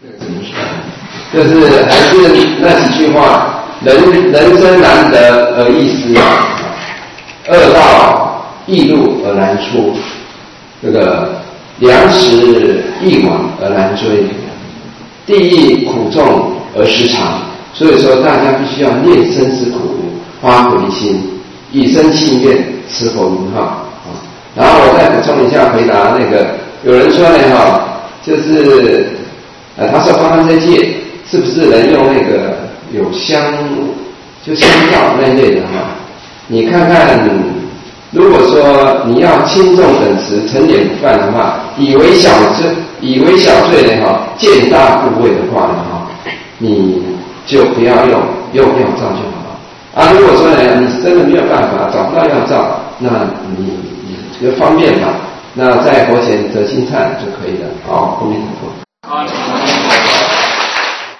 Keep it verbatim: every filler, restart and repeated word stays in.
就是还是那几句话，人人生难得而易失，恶道易入而难出，这个粮食易往而难追，地狱苦重而时长。所以说，大家必须要念生死苦，发菩提心，以身契愿，持佛名号啊。然后我再补充一下，回答那个有人说呢哈，就是呃，他说方方这戒是不是能用那个有香就香皂那类的哈？你看看，如果说你要轻重等持，成点不犯的话，以为小罪，以为小罪呢哈，见大部位的话呢哈，你就不要用用药皂就好了啊。如果说呢，你真的没有办法找不到药皂，那你你这个方便法，那在佛前择心忏就可以了。好，阿弥陀佛。